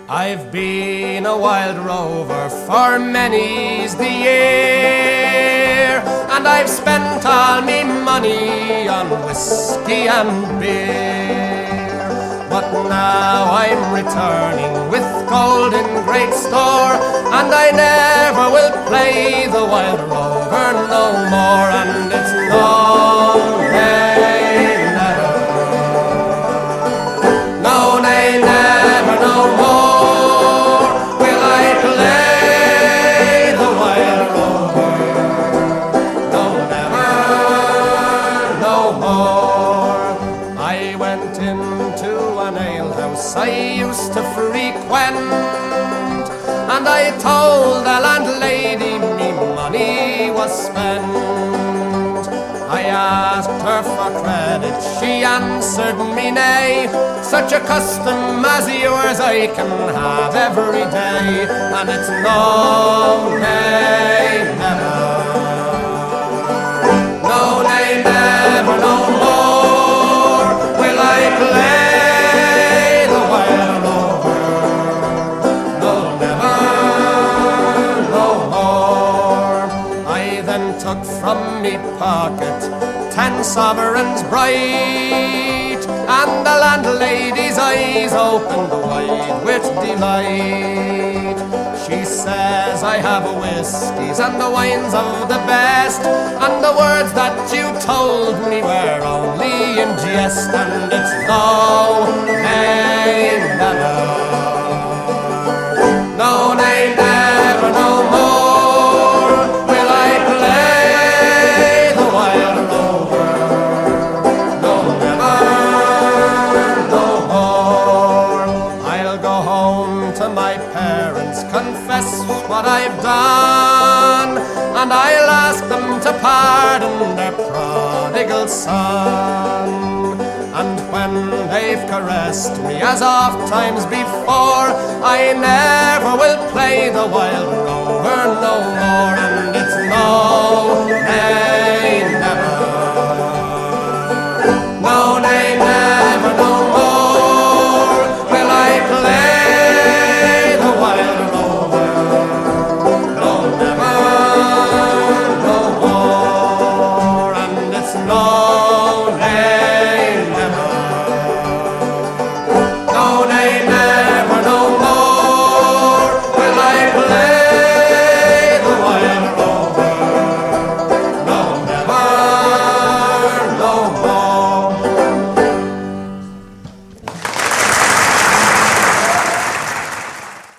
I've been a wild rover for many's the year, and I've spent all me money on whiskey and beer. But now I'm returning with gold in great store, and I never will play the wild rover no more. And it's no, nay, never, no, nay, never, no more will I play the wild rover. No, never, no more. I went into an alehouse I used to frequent, and I told the landlady me money was spent. I asked her for credit, she answered me nay. Such a custom as yours I can have every day, and it's no, nay, never, no, nay, never, no more will I play the wild rover. No, never, no more. I then took from me pocket 10 sovereigns bright, and the landlady's eyes opened wide with delight. She says, I have whiskies and the wines of the best, and the words that you told me were only in jest. And it's no, nay, never, no, nay, never, no more will I play the wild rover. No, never, no more. I'll go home to my parents, confess what I've done, and I'll ask them to pardon their prodigal son. And when they've caressed me as oft times before, I never will play the wild rover no more. And it's no,